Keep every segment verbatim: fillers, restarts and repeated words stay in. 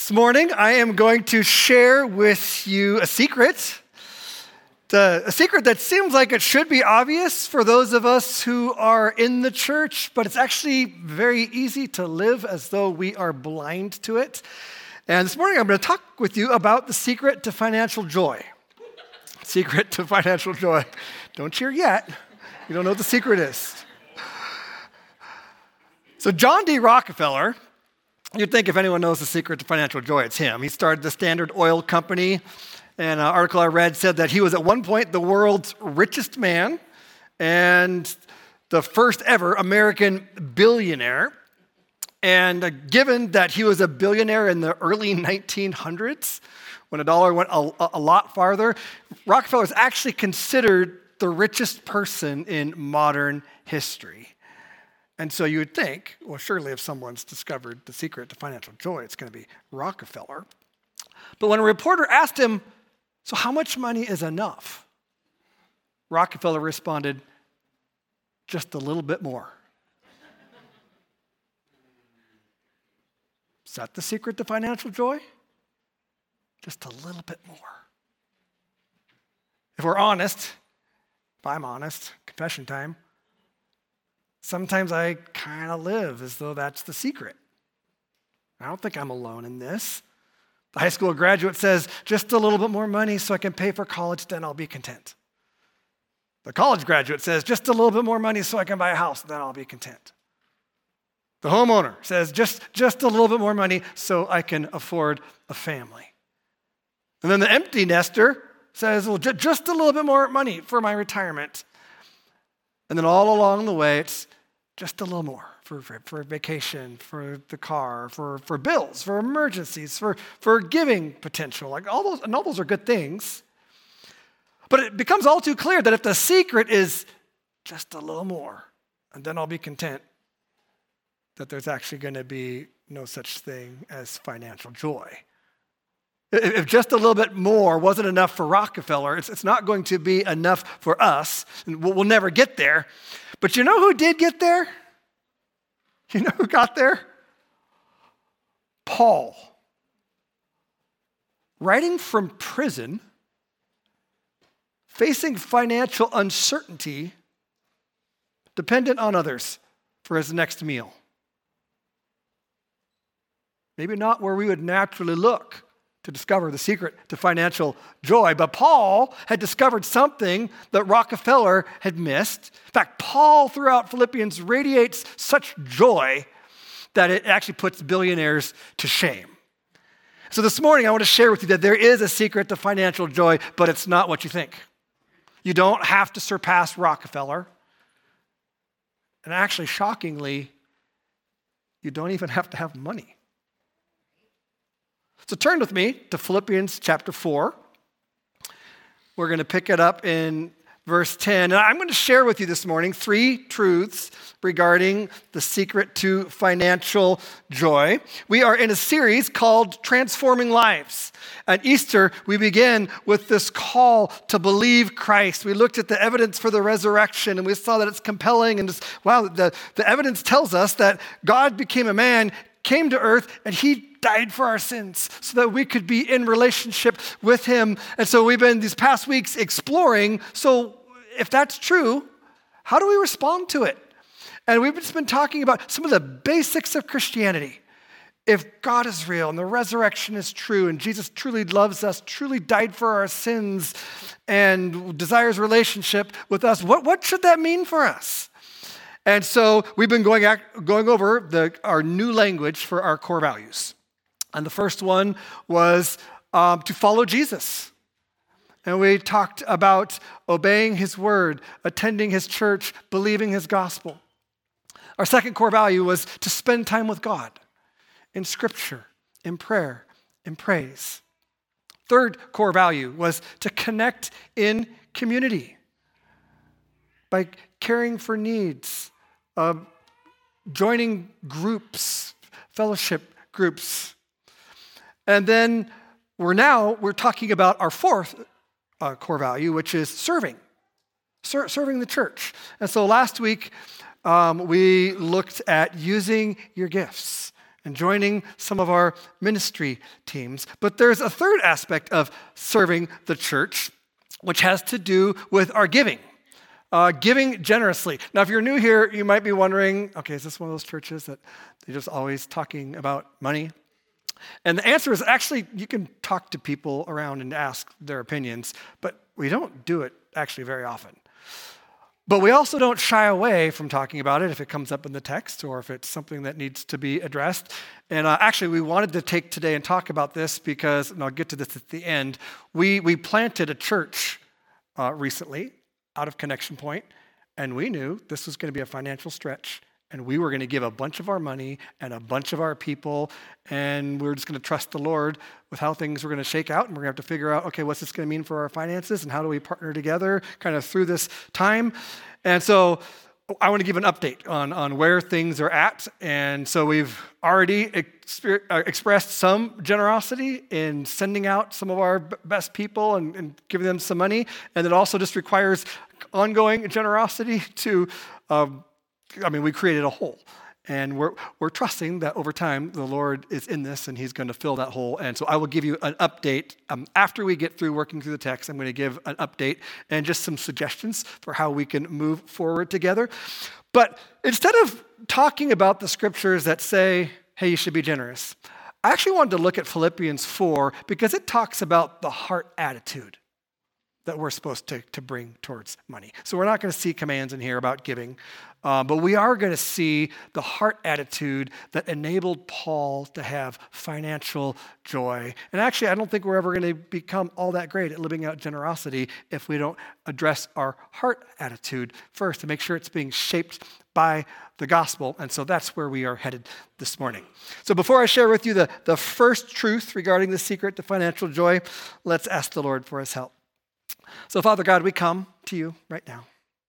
This morning, I am going to share with you a secret. The, a secret that seems like it should be obvious for those of us who are in the church, but it's actually very easy to live as though we are blind to it. And this morning, I'm going to talk with you about the secret to financial joy. Secret to financial joy. Don't cheer yet. You don't know what the secret is. So John D. Rockefeller, you'd think if anyone knows the secret to financial joy, it's him. He started the Standard Oil Company, and an article I read said that he was at one point the world's richest man and the first ever American billionaire. And uh, given that he was a billionaire in the early nineteen hundreds, when a dollar went a, a lot farther, Rockefeller is actually considered the richest person in modern history. And so you would think, well, surely if someone's discovered the secret to financial joy, it's going to be Rockefeller. But when a reporter asked him, so how much money is enough? Rockefeller responded, just a little bit more. Is that the secret to financial joy? Just a little bit more. If we're honest, if I'm honest, confession time, sometimes I kind of live as though that's the secret. I don't think I'm alone in this. The high school graduate says, just a little bit more money so I can pay for college, then I'll be content. The college graduate says, just a little bit more money so I can buy a house, then I'll be content. The homeowner says, just, just a little bit more money so I can afford a family. And then the empty nester says, well, j- just a little bit more money for my retirement. And then all along the way, it's just a little more for, for, for vacation, for the car, for, for bills, for emergencies, for, for giving potential. Like all those, and all those are good things. But it becomes all too clear that if the secret is just a little more, and then I'll be content, that there's actually going to be no such thing as financial joy. If just a little bit more wasn't enough for Rockefeller, it's, it's not going to be enough for us. And we'll, we'll never get there. But you know who did get there? You know who got there? Paul. Writing from prison, facing financial uncertainty, dependent on others for his next meal. Maybe not where we would naturally look to discover the secret to financial joy. But Paul had discovered something that Rockefeller had missed. In fact, Paul throughout Philippians radiates such joy that it actually puts billionaires to shame. So this morning, I want to share with you that there is a secret to financial joy, but it's not what you think. You don't have to surpass Rockefeller. And actually, shockingly, you don't even have to have money. So turn with me to Philippians chapter four. We're going to pick it up in verse ten. And I'm going to share with you this morning three truths regarding the secret to financial joy. We are in a series called Transforming Lives. At Easter, we begin with this call to believe Christ. We looked at the evidence for the resurrection, and we saw that it's compelling. And just, wow, the, the evidence tells us that God became a man, came to earth, and he died for our sins so that we could be in relationship with him. And so we've been these past weeks exploring, so if that's true, how do we respond to it? And we've just been talking about some of the basics of Christianity. If God is real and the resurrection is true and Jesus truly loves us, truly died for our sins and desires relationship with us, what, what should that mean for us? And so we've been going, going over the, our new language for our core values. And the first one was um, to follow Jesus. And we talked about obeying his word, attending his church, believing his gospel. Our second core value was to spend time with God in scripture, in prayer, in praise. Third core value was to connect in community by caring for needs, uh, joining groups, fellowship groups. And then we're now, we're talking about our fourth uh, core value, which is serving, Ser- serving the church. And so last week, um, we looked at using your gifts and joining some of our ministry teams. But there's a third aspect of serving the church, which has to do with our giving. Uh, giving generously. Now, if you're new here, you might be wondering, okay, is this one of those churches that they're just always talking about money? And the answer is actually, you can talk to people around and ask their opinions, but we don't do it actually very often. But we also don't shy away from talking about it if it comes up in the text or if it's something that needs to be addressed. And uh, actually, we wanted to take today and talk about this because, and I'll get to this at the end, we, we planted a church uh, recently out of Connection Point, and we knew this was going to be a financial stretch, and we were going to give a bunch of our money and a bunch of our people, and we were just going to trust the Lord with how things were going to shake out, and we're going to have to figure out, okay, what's this going to mean for our finances, and how do we partner together kind of through this time? And so I want to give an update on, on where things are at. And so we've already exper- uh, expressed some generosity in sending out some of our b- best people and, and giving them some money. And it also just requires ongoing generosity to, um, I mean, we created a hole. And we're we're trusting that over time, the Lord is in this and he's going to fill that hole. And so I will give you an update. Um, after we get through working through the text, I'm going to give an update and just some suggestions for how we can move forward together. But instead of talking about the scriptures that say, hey, you should be generous, I actually wanted to look at Philippians four because it talks about the heart attitude that we're supposed to, to bring towards money. So we're not going to see commands in here about giving, uh, but we are going to see the heart attitude that enabled Paul to have financial joy. And actually, I don't think we're ever going to become all that great at living out generosity if we don't address our heart attitude first to make sure it's being shaped by the gospel. And so that's where we are headed this morning. So before I share with you the, the first truth regarding the secret to financial joy, let's ask the Lord for his help. So, Father God, we come to you right now.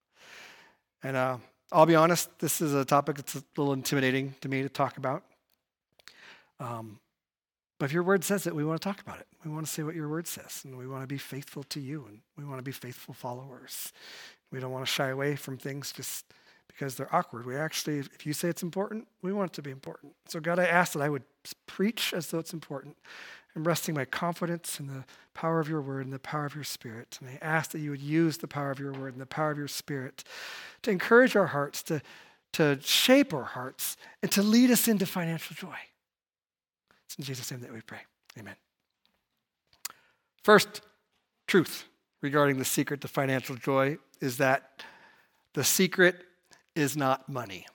And uh, I'll be honest, this is a topic that's a little intimidating to me to talk about. Um, but if your word says it, we want to talk about it. We want to say what your word says, and we want to be faithful to you, and we want to be faithful followers. We don't want to shy away from things just because they're awkward. We actually, if you say it's important, we want it to be important. So, God, I ask that I would preach as though it's important. I'm resting my confidence in the power of your word and the power of your spirit. And I ask that you would use the power of your word and the power of your spirit to encourage our hearts, to, to shape our hearts, and to lead us into financial joy. It's in Jesus' name that we pray. Amen. First truth regarding the secret to financial joy is that the secret is not money.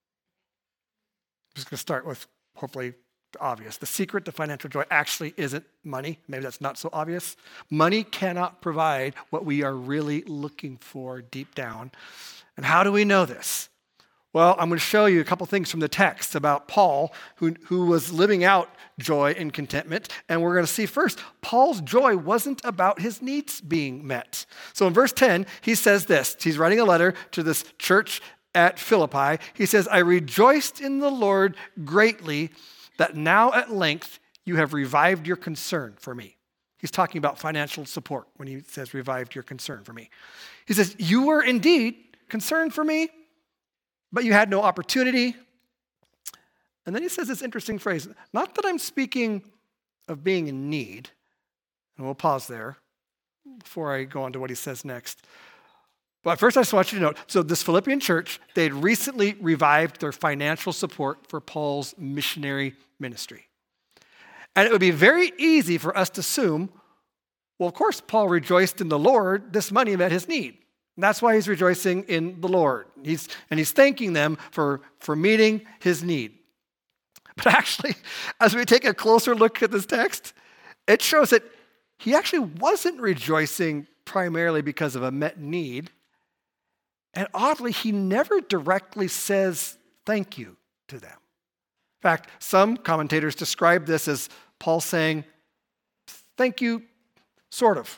I'm just going to start with hopefully obvious. The secret to financial joy actually isn't money. Maybe that's not so obvious. Money cannot provide what we are really looking for deep down. And how do we know this? Well, I'm going to show you a couple things from the text about Paul, who, who was living out joy and contentment. And we're going to see first, Paul's joy wasn't about his needs being met. So in verse ten, he says this. He's writing a letter to this church at Philippi. He says, I rejoiced in the Lord greatly that now at length you have revived your concern for me. He's talking about financial support when he says revived your concern for me. He says, you were indeed concerned for me, but you had no opportunity. And then he says this interesting phrase, not that I'm speaking of being in need, and we'll pause there before I go on to what he says next. But first I just want you to note, so this Philippian church, they had recently revived their financial support for Paul's missionary ministry. And it would be very easy for us to assume, well, of course, Paul rejoiced in the Lord. This money met his need. And that's why he's rejoicing in the Lord. He's, and he's thanking them for, for meeting his need. But actually, as we take a closer look at this text, it shows that he actually wasn't rejoicing primarily because of a met need. And oddly, he never directly says thank you to them. In fact, some commentators describe this as Paul saying, thank you, sort of.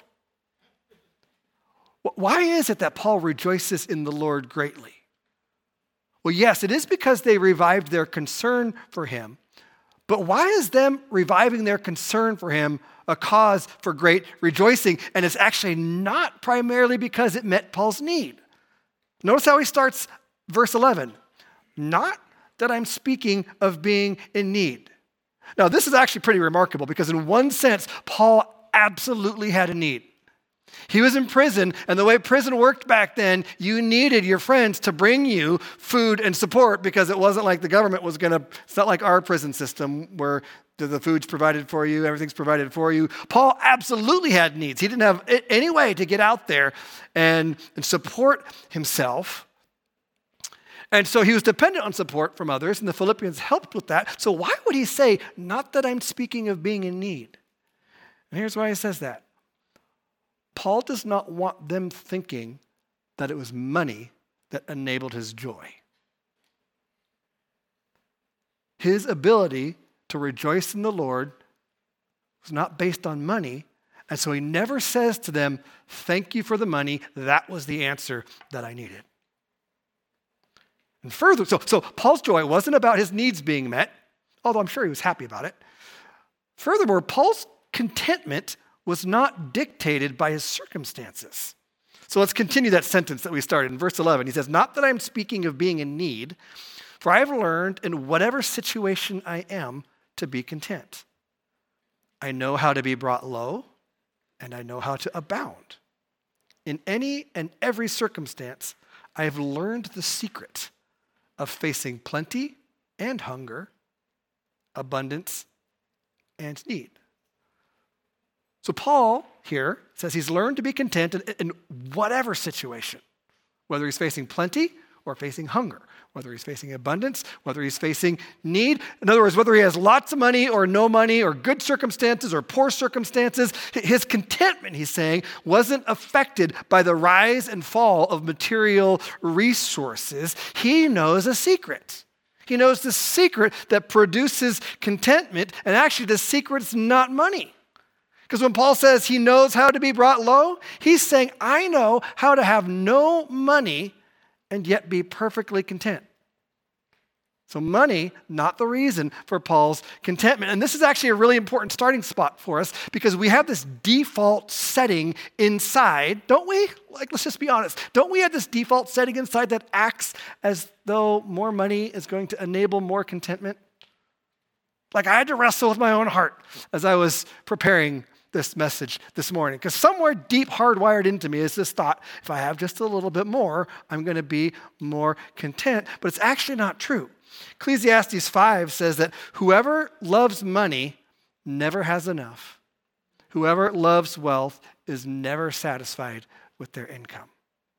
Why is it that Paul rejoices in the Lord greatly? Well, yes, it is because they revived their concern for him. But why is them reviving their concern for him a cause for great rejoicing? And it's actually not primarily because it met Paul's need. Notice how he starts verse eleven. Not that I'm speaking of being in need. Now, this is actually pretty remarkable because in one sense, Paul absolutely had a need. He was in prison, and the way prison worked back then, you needed your friends to bring you food and support because it wasn't like the government was going to, it's not like our prison system where the food's provided for you, everything's provided for you. Paul absolutely had needs. He didn't have any way to get out there and, and support himself. And so he was dependent on support from others, and the Philippians helped with that. So why would he say, not that I'm speaking of being in need? And here's why he says that. Paul does not want them thinking that it was money that enabled his joy. His ability to rejoice in the Lord was not based on money, and so he never says to them, thank you for the money, that was the answer that I needed. And further, so, so Paul's joy wasn't about his needs being met, although I'm sure he was happy about it. Furthermore, Paul's contentment was not dictated by his circumstances. So let's continue that sentence that we started in verse eleven. He says, not that I'm speaking of being in need, for I have learned in whatever situation I am to be content. I know how to be brought low, and I know how to abound. In any and every circumstance, I have learned the secret of facing plenty and hunger, abundance and need. So Paul here says he's learned to be content in, in whatever situation, whether he's facing plenty or facing hunger, whether he's facing abundance, whether he's facing need. In other words, whether he has lots of money or no money or good circumstances or poor circumstances, his contentment, he's saying, wasn't affected by the rise and fall of material resources. He knows a secret. He knows the secret that produces contentment, and actually the secret's not money. Because when Paul says he knows how to be brought low, he's saying, I know how to have no money and yet be perfectly content. So money, not the reason for Paul's contentment. And this is actually a really important starting spot for us because we have this default setting inside, don't we? Like, let's just be honest. Don't we have this default setting inside that acts as though more money is going to enable more contentment? Like, I had to wrestle with my own heart as I was preparing this message this morning, because somewhere deep hardwired into me is this thought, if I have just a little bit more, I'm going to be more content. But it's actually not true. Ecclesiastes five says that whoever loves money never has enough. Whoever loves wealth is never satisfied with their income.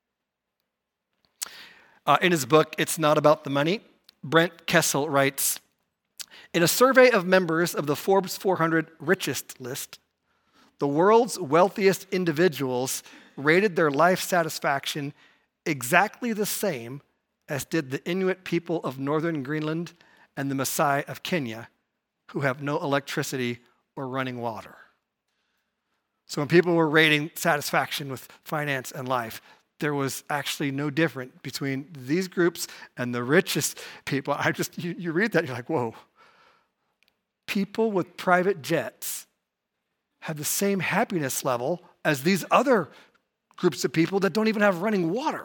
Uh, in his book, It's Not About the Money, Brent Kessel writes, in a survey of members of the Forbes four hundred richest list, the world's wealthiest individuals rated their life satisfaction exactly the same as did the Inuit people of northern Greenland and the Maasai of Kenya, who have no electricity or running water. So when people were rating satisfaction with finance and life, there was actually no difference between these groups and the richest people. I just, you, you read that, you're like, whoa. People with private jets have the same happiness level as these other groups of people that don't even have running water.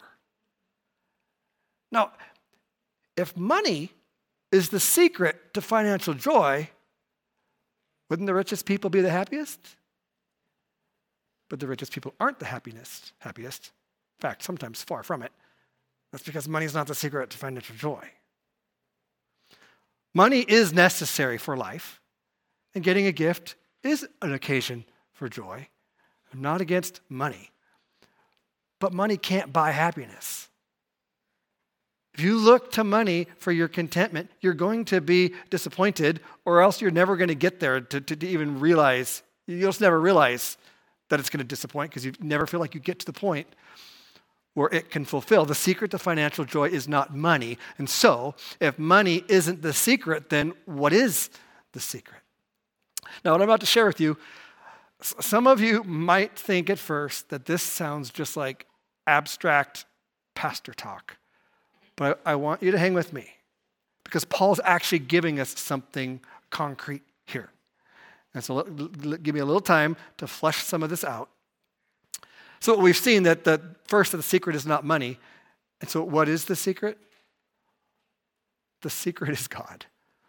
Now, if money is the secret to financial joy, wouldn't the richest people be the happiest? But the richest people aren't the happiest. happiest. In fact, sometimes far from it. That's because money is not the secret to financial joy. Money is necessary for life, and getting a gift is an occasion for joy. I'm not against money, but money can't buy happiness. If you look to money for your contentment, you're going to be disappointed, or else you're never going to get there to, to, to even realize, you'll just never realize that it's going to disappoint because you never feel like you get to the point where it can fulfill. The secret to financial joy is not money. And so, if money isn't the secret, then what is the secret? Now, what I'm about to share with you, some of you might think at first that this sounds just like abstract pastor talk. But I want you to hang with me because Paul's actually giving us something concrete here. And so let, let, give me a little time to flesh some of this out. So we've seen that the first of the secret is not money. And so what is the secret? The secret is God.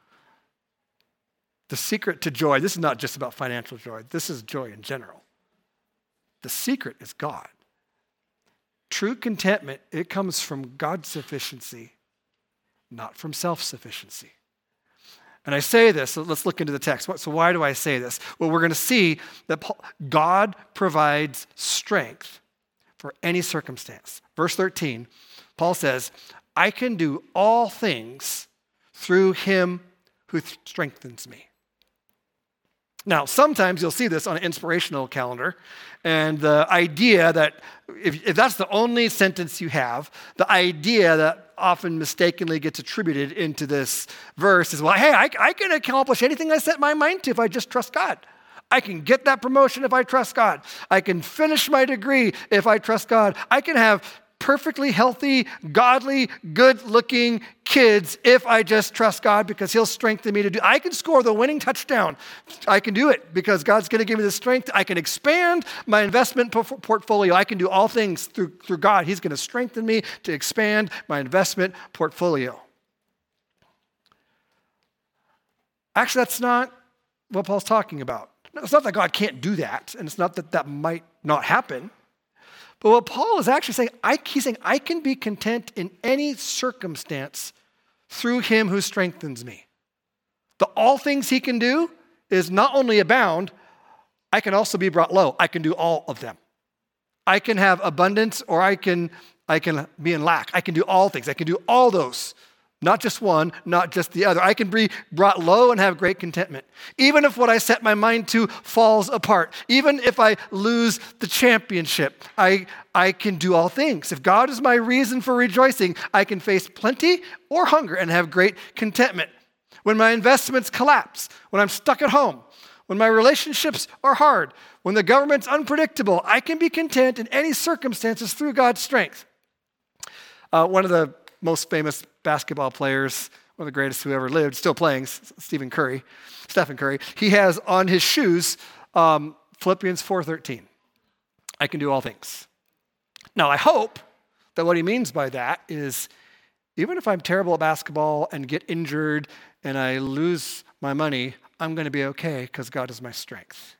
The secret to joy, this is not just about financial joy. This is joy in general. The secret is God. True contentment, it comes from God's sufficiency, not from self-sufficiency. And I say this, so let's look into the text. So why do I say this? Well, we're going to see that God provides strength for any circumstance. Verse thirteen, Paul says, I can do all things through him who th- strengthens me. Now, sometimes you'll see this on an inspirational calendar, and the idea that if, if that's the only sentence you have, the idea that often mistakenly gets attributed into this verse is, well, hey, I, I can accomplish anything I set my mind to if I just trust God. I can get that promotion if I trust God. I can finish my degree if I trust God. I can have perfectly healthy, godly, good-looking kids if I just trust God because he'll strengthen me to do. I can score the winning touchdown. I can do it because God's going to give me the strength. I can expand my investment portfolio. I can do all things through, through God. He's going to strengthen me to expand my investment portfolio. Actually, that's not what Paul's talking about. It's not that God can't do that, and it's not that that might not happen. But what Paul is actually saying, I, he's saying, I can be content in any circumstance through him who strengthens me. The all things he can do is not only abound, I can also be brought low. I can do all of them. I can have abundance or I can, I can be in lack. I can do all things. I can do all those. Not just one, not just the other. I can be brought low and have great contentment. Even if what I set my mind to falls apart, even if I lose the championship, I, I can do all things. If God is my reason for rejoicing, I can face plenty or hunger and have great contentment. When my investments collapse, when I'm stuck at home, when my relationships are hard, when the government's unpredictable, I can be content in any circumstances through God's strength. Uh, one of the most famous basketball players, one of the greatest who ever lived, still playing, Stephen Curry, Stephen Curry, he has on his shoes um, Philippians four thirteen. I can do all things. Now, I hope that what he means by that is even if I'm terrible at basketball and get injured and I lose my money, I'm going to be okay because God is my strength.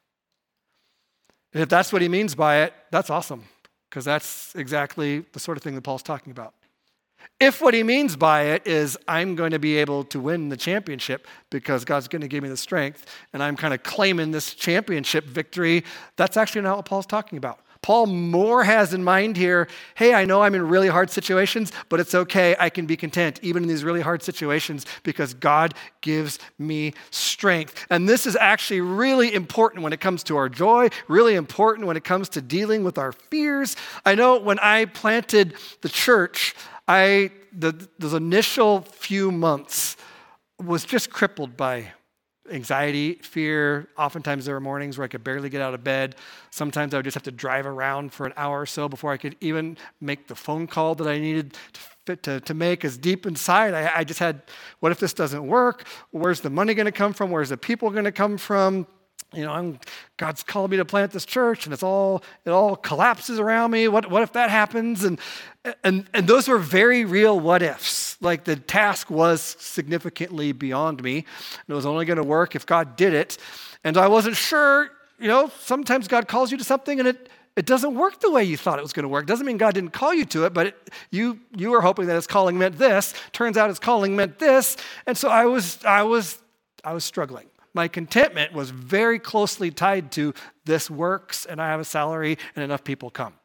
And if that's what he means by it, that's awesome because that's exactly the sort of thing that Paul's talking about. If what he means by it is I'm going to be able to win the championship because God's going to give me the strength and I'm kind of claiming this championship victory, that's actually not what Paul's talking about. Paul more has in mind here, hey, I know I'm in really hard situations, but it's okay. I can be content even in these really hard situations because God gives me strength. And this is actually really important when it comes to our joy, really important when it comes to dealing with our fears. I know when I planted the church, I, the, those initial few months was just crippled by anxiety, fear. Oftentimes there were mornings where I could barely get out of bed. Sometimes I would just have to drive around for an hour or so before I could even make the phone call that I needed to fit to, to make. As deep inside, I, I just had, what if this doesn't work? Where's the money going to come from? Where's the people going to come from? You know, I'm, God's called me to plant this church, and it's all it all collapses around me. What what if that happens? And and and those were very real what ifs. Like the task was significantly beyond me, and it was only going to work if God did it. And I wasn't sure. You know, sometimes God calls you to something, and it it doesn't work the way you thought it was going to work. Doesn't mean God didn't call you to it, but it, you you were hoping that His calling meant this. Turns out His calling meant this, and so I was I was I was struggling. My contentment was very closely tied to this works and I have a salary and enough people come.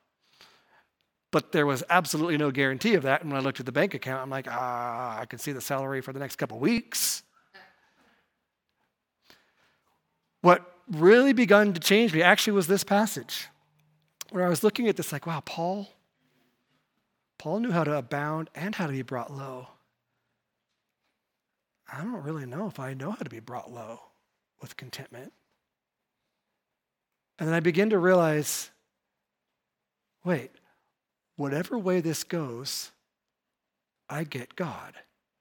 But there was absolutely no guarantee of that. And when I looked at the bank account, I'm like, ah, I can see the salary for the next couple of weeks. What really begun to change me actually was this passage where I was looking at this like, wow, Paul, Paul knew how to abound and how to be brought low. I don't really know if I know how to be brought low with contentment. And then I begin to realize, wait, whatever way this goes, I get God.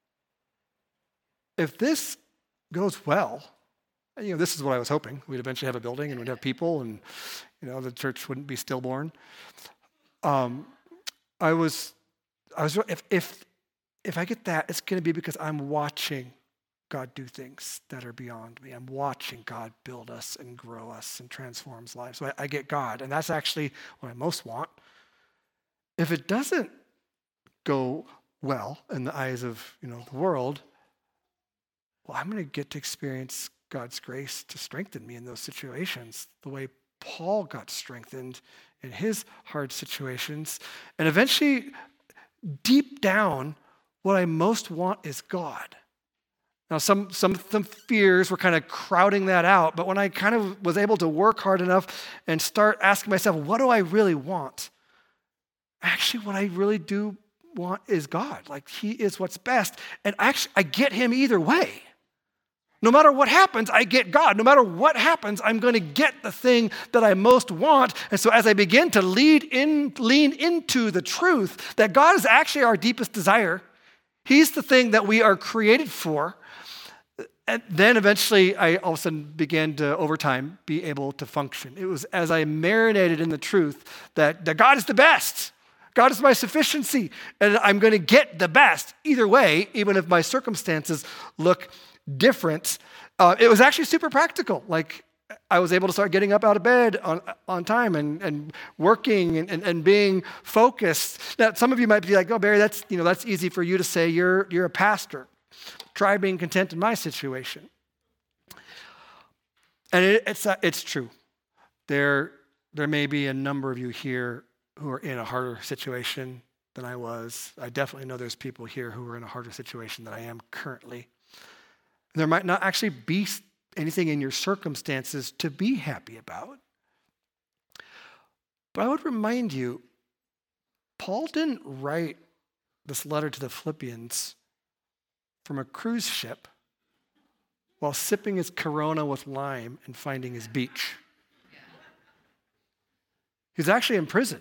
If this goes well, you know, this is what I was hoping. We'd eventually have a building and we'd have people and, you know, the church wouldn't be stillborn. Um, I was, I was, if, if, if I get that, it's going to be because I'm watching God do things that are beyond me. I'm watching God build us and grow us and transforms lives. So I, I get God, and that's actually what I most want. If it doesn't go well in the eyes of, you know, the world, well, I'm going to get to experience God's grace to strengthen me in those situations, the way Paul got strengthened in his hard situations. And eventually, deep down, what I most want is God. Now, some, some, some fears were kind of crowding that out, but when I kind of was able to work hard enough and start asking myself, what do I really want? Actually, what I really do want is God. Like, he is what's best. And actually, I get him either way. No matter what happens, I get God. No matter what happens, I'm going to get the thing that I most want. And so as I begin to lead in, lean into the truth that God is actually our deepest desire, he's the thing that we are created for, and then eventually I all of a sudden began to, over time, be able to function. It was as I marinated in the truth that, that God is the best. God is my sufficiency, and I'm going to get the best either way, even if my circumstances look different. Uh, it was actually super practical. Like, I was able to start getting up out of bed on, on time and, and working and, and, and being focused. Now, some of you might be like, oh, Barry, that's, you know, that's easy for you to say. You're, you're a pastor. Try being content in my situation. And it, it's, uh, it's true. There, there may be a number of you here who are in a harder situation than I was. I definitely know there's people here who are in a harder situation than I am currently. There might not actually be anything in your circumstances to be happy about. But I would remind you, Paul didn't write this letter to the Philippians from a cruise ship while sipping his Corona with lime and finding his beach. He's actually in prison.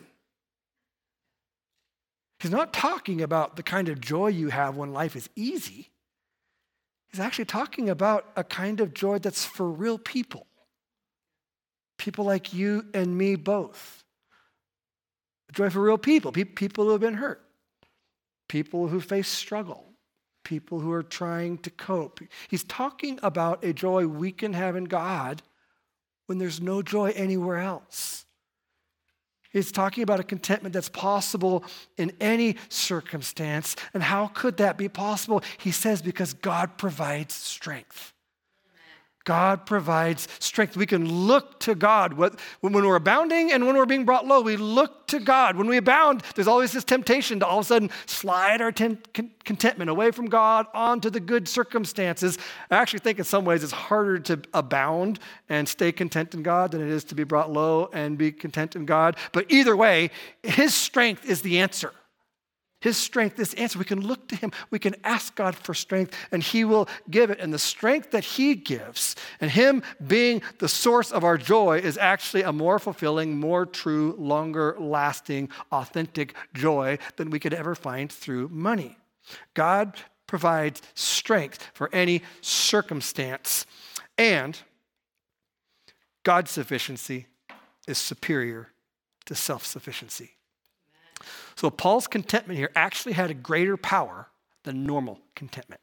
He's not talking about the kind of joy you have when life is easy. He's actually talking about a kind of joy that's for real people. People like you and me both. Joy for real people, people who have been hurt, people who face struggle, people who are trying to cope. He's talking about a joy we can have in God when there's no joy anywhere else. He's talking about a contentment that's possible in any circumstance. And how could that be possible? He says, because God provides strength. God provides strength. We can look to God. When we're abounding and when we're being brought low, we look to God. When we abound, there's always this temptation to all of a sudden slide our ten- contentment away from God onto the good circumstances. I actually think in some ways it's harder to abound and stay content in God than it is to be brought low and be content in God. But either way, his strength is the answer. His strength is the answer. We can look to him. We can ask God for strength, and he will give it. And the strength that he gives, and him being the source of our joy, is actually a more fulfilling, more true, longer lasting, authentic joy than we could ever find through money. God provides strength for any circumstance, and God's sufficiency is superior to self-sufficiency. So Paul's contentment here actually had a greater power than normal contentment.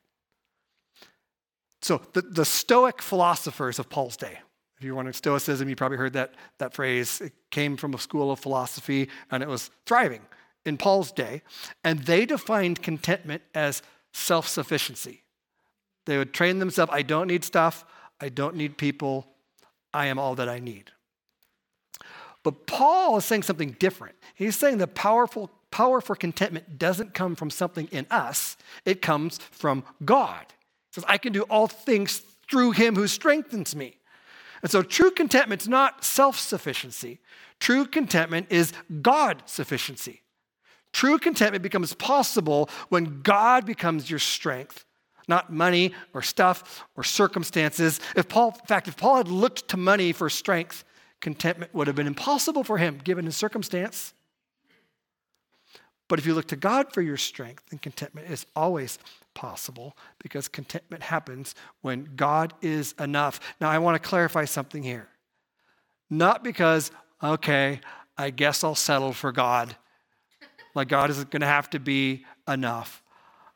So the, the Stoic philosophers of Paul's day, if you want Stoicism, you probably heard that, that phrase. It came from a school of philosophy, and it was thriving in Paul's day. And they defined contentment as self-sufficiency. They would train themselves, I don't need stuff, I don't need people, I am all that I need. But Paul is saying something different. He's saying the powerful power for contentment doesn't come from something in us. It comes from God. He says, I can do all things through him who strengthens me. And so true contentment is not self-sufficiency. True contentment is God-sufficiency. True contentment becomes possible when God becomes your strength, not money or stuff or circumstances. If Paul, in fact, if Paul had looked to money for strength, contentment would have been impossible for him given his circumstance. But if you look to God for your strength, then contentment is always possible because contentment happens when God is enough. Now, I want to clarify something here. Not because, okay, I guess I'll settle for God. Like God is going to have to be enough.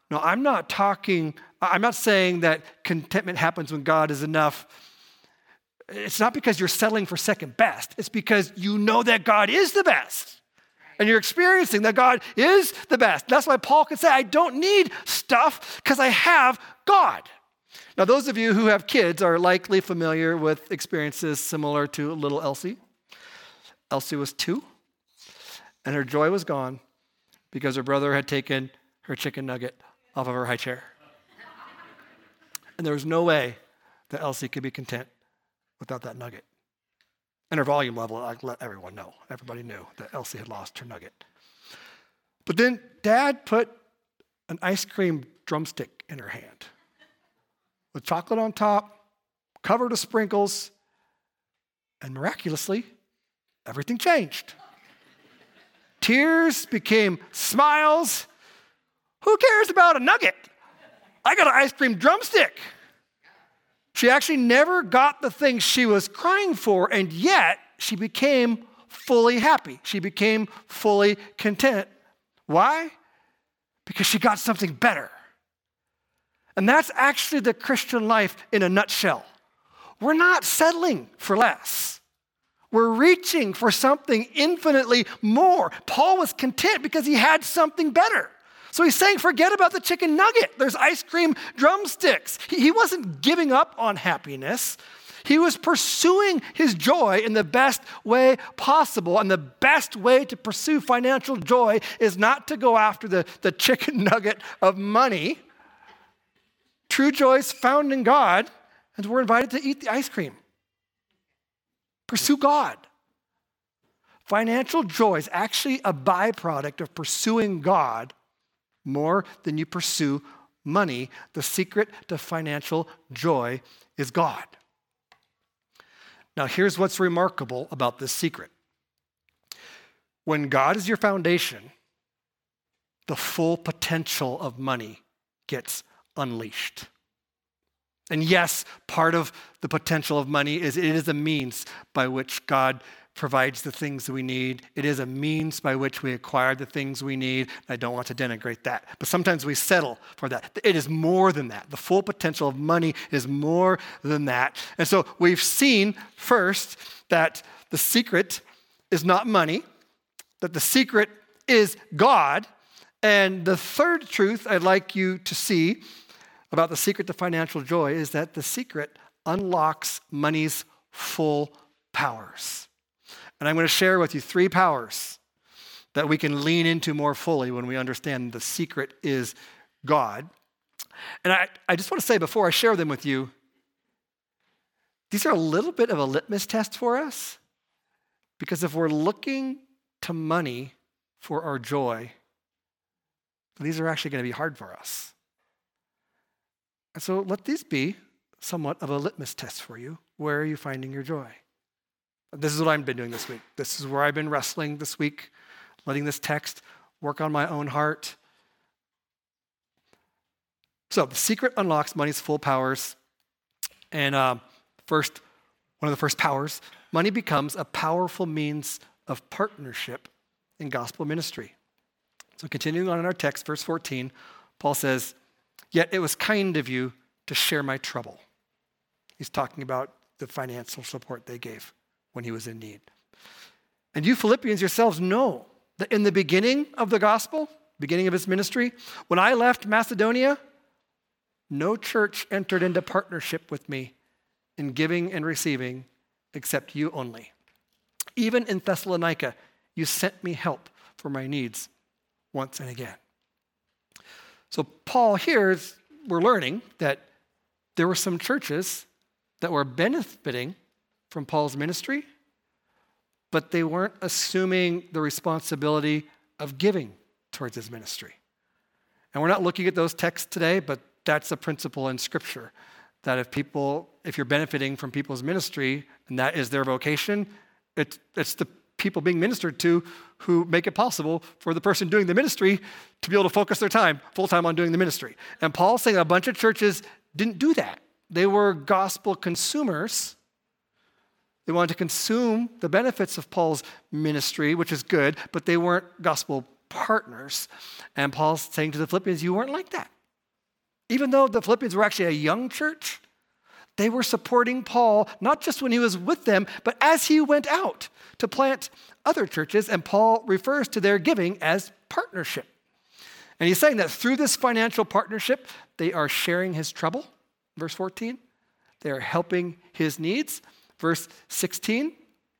No, I'm not talking, I'm not saying that contentment happens when God is enough. It's not because you're settling for second best. It's because you know that God is the best. And you're experiencing that God is the best. That's why Paul can say, I don't need stuff because I have God. Now, those of you who have kids are likely familiar with experiences similar to little Elsie. Elsie was two, and her joy was gone because her brother had taken her chicken nugget off of her high chair. And there was no way that Elsie could be content without that nugget. And her volume level, I let everyone know. Everybody knew that Elsie had lost her nugget. But then Dad put an ice cream drumstick in her hand with chocolate on top, covered with sprinkles, and miraculously, everything changed. Tears became smiles. Who cares about a nugget? I got an ice cream drumstick. She actually never got the thing she was crying for, and yet she became fully happy. She became fully content. Why? Because she got something better. And that's actually the Christian life in a nutshell. We're not settling for less. We're reaching for something infinitely more. Paul was content because he had something better. So he's saying, forget about the chicken nugget. There's ice cream drumsticks. He, he wasn't giving up on happiness. He was pursuing his joy in the best way possible. And the best way to pursue financial joy is not to go after the, the chicken nugget of money. True joy is found in God, and we're invited to eat the ice cream. Pursue God. Financial joy is actually a byproduct of pursuing God more than you pursue money. The secret to financial joy is God. Now, here's what's remarkable about this secret. When God is your foundation, the full potential of money gets unleashed. And yes, part of the potential of money is it is a means by which God provides the things that we need. It is a means by which we acquire the things we need. I don't want to denigrate that, but sometimes we settle for that. It is more than that. The full potential of money is more than that. And so we've seen first that the secret is not money, that the secret is God. And the third truth I'd like you to see about the secret to financial joy is that the secret unlocks money's full powers. And I'm going to share with you three powers that we can lean into more fully when we understand the secret is God. And I, I just want to say before I share them with you, these are a little bit of a litmus test for us. Because if we're looking to money for our joy, these are actually going to be hard for us. And so let these be somewhat of a litmus test for you. Where are you finding your joy? This is what I've been doing this week. This is where I've been wrestling this week, letting this text work on my own heart. So the secret unlocks money's full powers. And uh, first, one of the first powers, money becomes a powerful means of partnership in gospel ministry. So continuing on in our text, verse fourteen, Paul says, "Yet it was kind of you to share my trouble." He's talking about the financial support they gave when he was in need. "And you Philippians yourselves know that in the beginning of the gospel, beginning of his ministry, when I left Macedonia, no church entered into partnership with me in giving and receiving except you only. Even in Thessalonica, you sent me help for my needs once and again." So Paul here, is, we're learning that there were some churches that were benefiting from Paul's ministry, but they weren't assuming the responsibility of giving towards his ministry. And we're not looking at those texts today, but that's a principle in Scripture, that if people, if you're benefiting from people's ministry, and that is their vocation, it's, it's the people being ministered to who make it possible for the person doing the ministry to be able to focus their time, full-time on doing the ministry. And Paul's saying a bunch of churches didn't do that. They were gospel consumers. They wanted to consume the benefits of Paul's ministry, which is good, but they weren't gospel partners. And Paul's saying to the Philippians, you weren't like that. Even though the Philippians were actually a young church, they were supporting Paul, not just when he was with them, but as he went out to plant other churches. And Paul refers to their giving as partnership. And he's saying that through this financial partnership, they are sharing his trouble, verse fourteen. They are helping his needs, verse sixteen.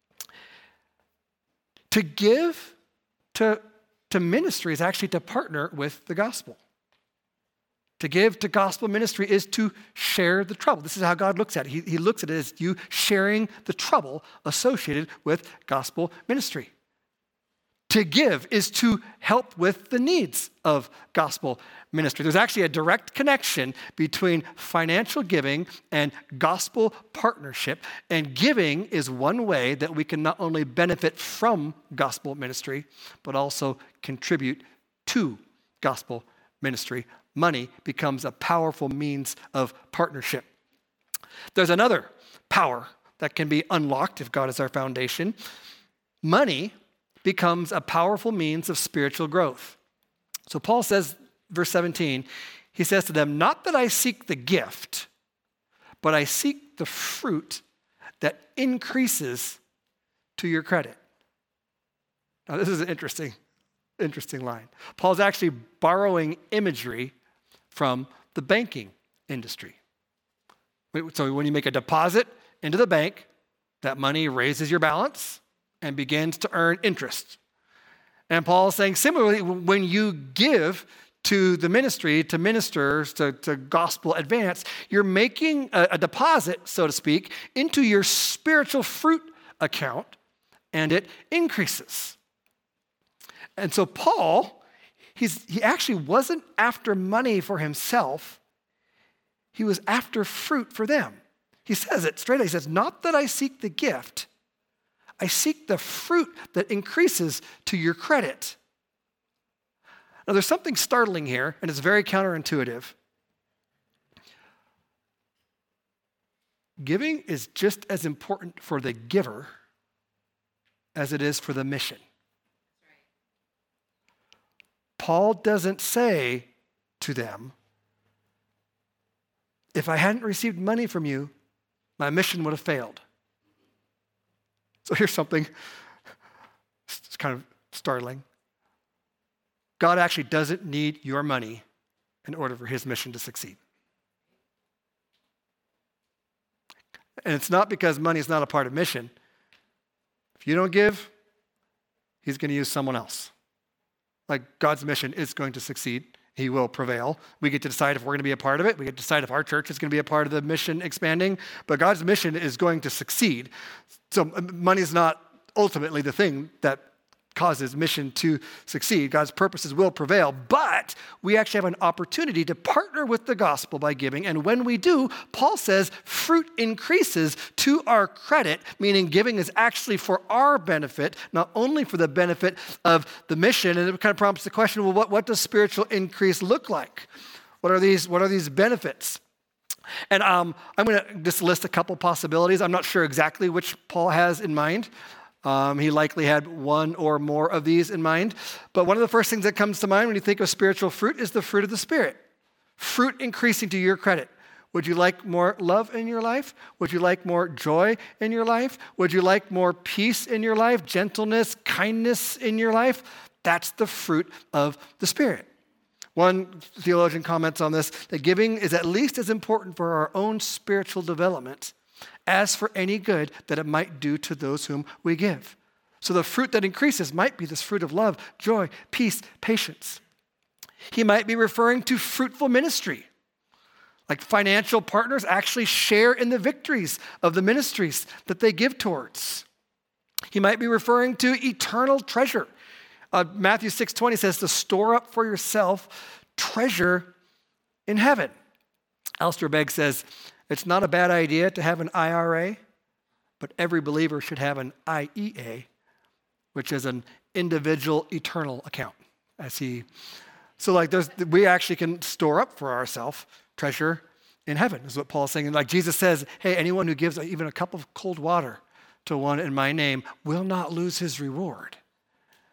To give to, to ministry is actually to partner with the gospel. To give to gospel ministry is to share the trouble. This is how God looks at it. He, he looks at it as you sharing the trouble associated with gospel ministry. To give is to help with the needs of gospel ministry. There's actually a direct connection between financial giving and gospel partnership. And giving is one way that we can not only benefit from gospel ministry, but also contribute to gospel ministry. Money becomes a powerful means of partnership. There's another power that can be unlocked if God is our foundation. Money becomes a powerful means of spiritual growth. So Paul says, verse seventeen, he says to them, not that I seek the gift, but I seek the fruit that increases to your credit. Now this is an interesting, interesting line. Paul's actually borrowing imagery from the banking industry. So when you make a deposit into the bank, that money raises your balance and begins to earn interest. And Paul is saying similarly, when you give to the ministry, to ministers, to, to gospel advance, you're making a, a deposit, so to speak, into your spiritual fruit account, and it increases. And so Paul, he's, he actually wasn't after money for himself. He was after fruit for them. He says it straight. He says, not that I seek the gift, I seek the fruit that increases to your credit. Now, there's something startling here, and it's very counterintuitive. Giving is just as important for the giver as it is for the mission. Paul doesn't say to them, if I hadn't received money from you, my mission would have failed. So here's something, it's kind of startling. God actually doesn't need your money in order for his mission to succeed. And it's not because money is not a part of mission. If you don't give, he's going to use someone else. Like God's mission is going to succeed. He will prevail. We get to decide if we're going to be a part of it. We get to decide if our church is going to be a part of the mission expanding. But God's mission is going to succeed. So money is not ultimately the thing that causes mission to succeed. God's purposes will prevail. But we actually have an opportunity to partner with the gospel by giving. And when we do, Paul says fruit increases to our credit, meaning giving is actually for our benefit, not only for the benefit of the mission. And it kind of prompts the question, well, what, what does spiritual increase look like? What are these, what are these benefits? And um, I'm going to just list a couple possibilities. I'm not sure exactly which Paul has in mind. Um, he likely had one or more of these in mind. But one of the first things that comes to mind when you think of spiritual fruit is the fruit of the Spirit. Fruit increasing to your credit. Would you like more love in your life? Would you like more joy in your life? Would you like more peace in your life? Gentleness, kindness in your life? That's the fruit of the Spirit. One theologian comments on this, that giving is at least as important for our own spiritual development as for any good that it might do to those whom we give. So the fruit that increases might be this fruit of love, joy, peace, patience. He might be referring to fruitful ministry. Like financial partners actually share in the victories of the ministries that they give towards. He might be referring to eternal treasure. Uh, Matthew six twenty says to store up for yourself treasure in heaven. Alistair Begg says, it's not a bad idea to have an I R A, but every believer should have an I E A, which is an individual eternal account. As he, so like there's, we actually can store up for ourselves treasure in heaven, is what Paul's saying. And like Jesus says, hey, anyone who gives even a cup of cold water to one in my name will not lose his reward.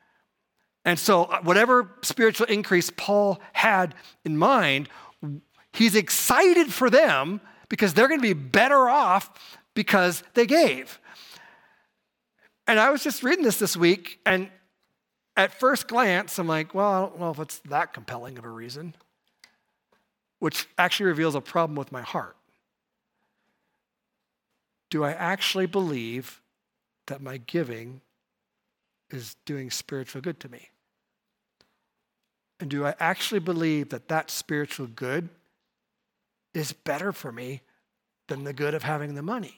And so whatever spiritual increase Paul had in mind, He's excited for them because they're going to be better off because they gave. And I was just reading this this week, and at first glance, I'm like, well, I don't know if it's that compelling of a reason, which actually reveals a problem with my heart. Do I actually believe that my giving is doing spiritual good to me? And do I actually believe that that spiritual good is better for me than the good of having the money?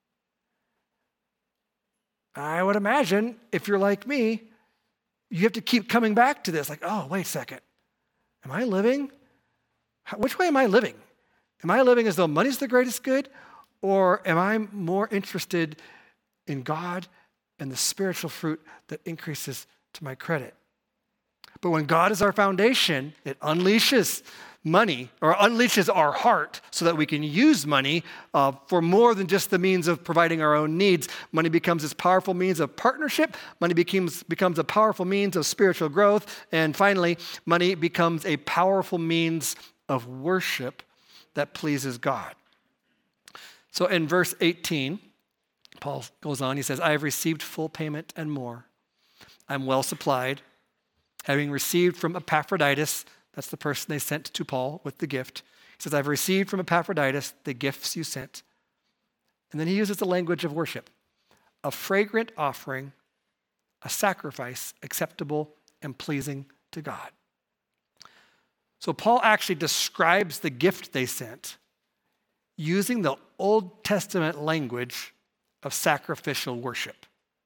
I would imagine if you're like me, you have to keep coming back to this. Like, oh, wait a second. Am I living? How, which way am I living? Am I living as though money's the greatest good? Or am I more interested in God and the spiritual fruit that increases to my credit? But when God is our foundation, it unleashes money, or unleashes our heart so that we can use money uh, for more than just the means of providing our own needs. Money becomes this powerful means of partnership. Money becomes, becomes a powerful means of spiritual growth. And finally, money becomes a powerful means of worship that pleases God. So in verse eighteen, Paul goes on, he says, I have received full payment and more. I'm well supplied, having received from Epaphroditus, that's the person they sent to Paul with the gift. He says, I've received from Epaphroditus the gifts you sent. And then he uses the language of worship, a fragrant offering, a sacrifice acceptable and pleasing to God. So Paul actually describes the gift they sent using the Old Testament language of sacrificial worship.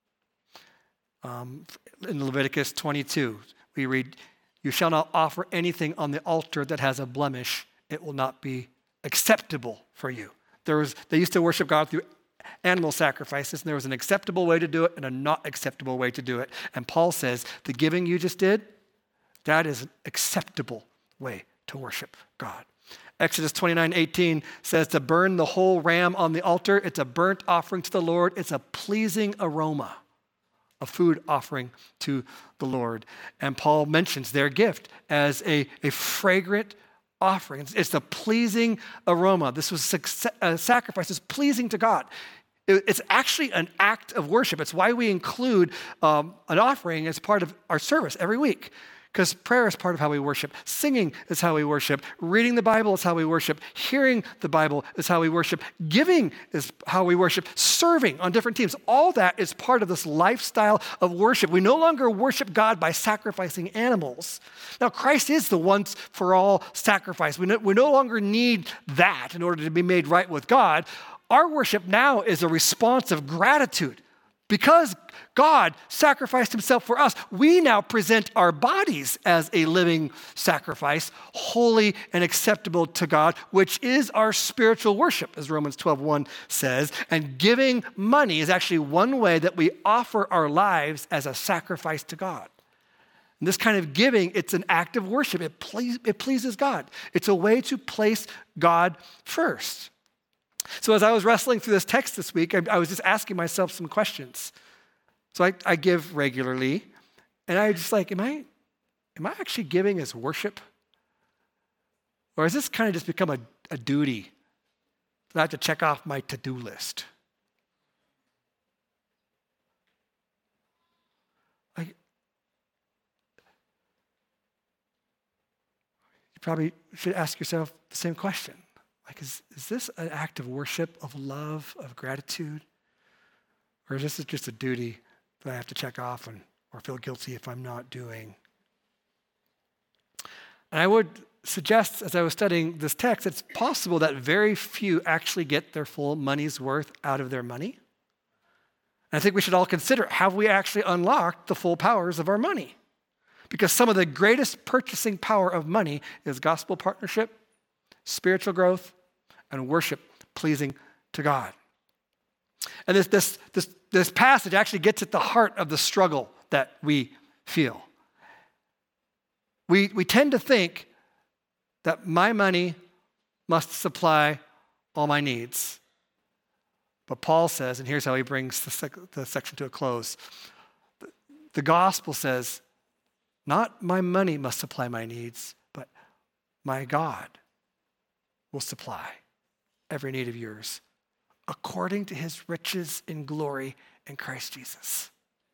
Um, in Leviticus twenty-two, we read, you shall not offer anything on the altar that has a blemish. It will not be acceptable for you. There was, they used to worship God through animal sacrifices, and there was an acceptable way to do it and a not acceptable way to do it. And Paul says, the giving you just did, that is an acceptable way to worship God. Exodus twenty-nine eighteen says to burn the whole ram on the altar. It's a burnt offering to the Lord. It's a pleasing aroma, a food offering to the Lord. And Paul mentions their gift as a, a fragrant offering. It's, it's a pleasing aroma. This was a sacrifice. It's pleasing to God. It, it's actually an act of worship. It's why we include um, an offering as part of our service every week. Because prayer is part of how we worship. Singing is how we worship. Reading the Bible is how we worship. Hearing the Bible is how we worship. Giving is how we worship. Serving on different teams. All that is part of this lifestyle of worship. We no longer worship God by sacrificing animals. Now, Christ is the once for all sacrifice. We no, we no longer need that in order to be made right with God. Our worship now is a response of gratitude. Because God sacrificed himself for us, we now present our bodies as a living sacrifice, holy and acceptable to God, which is our spiritual worship, as Romans twelve one says. And giving money is actually one way that we offer our lives as a sacrifice to God. And this kind of giving, it's an act of worship. It, please, it pleases God. It's a way to place God first. So as I was wrestling through this text this week, I, I was just asking myself some questions. So I, I give regularly, and I was just like, am I, am I actually giving as worship? Or has this kind of just become a, a duty that I have to check off my to-do list? Like, you probably should ask yourself the same question. Like, is, is this an act of worship, of love, of gratitude? Or is this just a duty that I have to check off and, or feel guilty if I'm not doing? And I would suggest, as I was studying this text, it's possible that very few actually get their full money's worth out of their money. And I think we should all consider, have we actually unlocked the full powers of our money? Because some of the greatest purchasing power of money is gospel partnership, spiritual growth, and worship pleasing to God. And this, this, this, this passage actually gets at the heart of the struggle that we feel. We, we tend to think that my money must supply all my needs. But Paul says, and here's how he brings the, sec- the section to a close. The, the gospel says, not my money must supply my needs, but my God will supply every need of yours according to his riches in glory in Christ Jesus.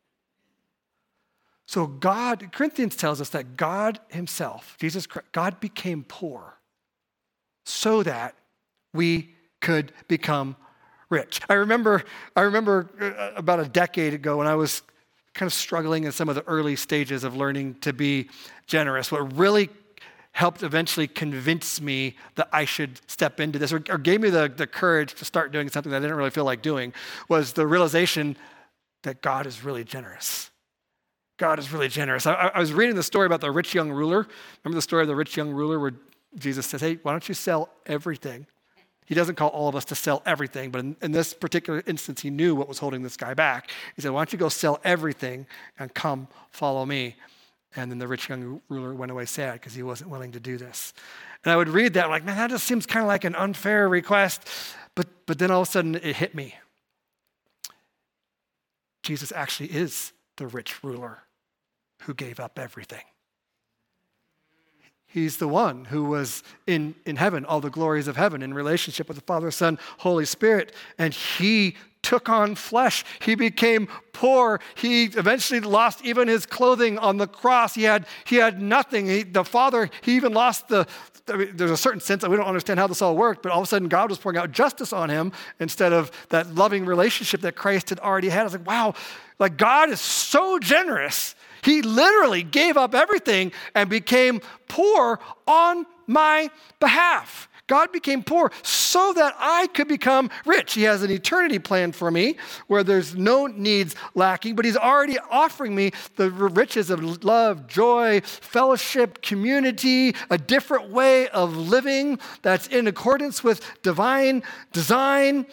So God, Corinthians tells us that God himself, Jesus Christ, God became poor so that we could become rich. I remember, I remember about a decade ago when I was kind of struggling in some of the early stages of learning to be generous. What really helped eventually convince me that I should step into this, or, or gave me the, the courage to start doing something that I didn't really feel like doing, was the realization that God is really generous. God is really generous. I, I was reading the story about the rich young ruler. Remember the story of the rich young ruler where Jesus says, hey, why don't you sell everything? He doesn't call all of us to sell everything, but in, in this particular instance, he knew what was holding this guy back. He said, why don't you go sell everything and come follow me? And then the rich young ruler went away sad because he wasn't willing to do this. And I would read that like, man, that just seems kind of like an unfair request. But, but then all of a sudden it hit me. Jesus actually is the rich ruler who gave up everything. He's the one who was in, in heaven, all the glories of heaven, in relationship with the Father, Son, Holy Spirit. And he took on flesh. He became poor. He eventually lost even his clothing on the cross. He had, he had nothing. He, the Father, he even lost the, I mean, there's a certain sense that we don't understand how this all worked, but all of a sudden God was pouring out justice on him instead of that loving relationship that Christ had already had. I was like, wow, like God is so generous. He literally gave up everything and became poor on my behalf. God became poor so that I could become rich. He has an eternity plan for me where there's no needs lacking, but he's already offering me the riches of love, joy, fellowship, community, a different way of living that's in accordance with divine design.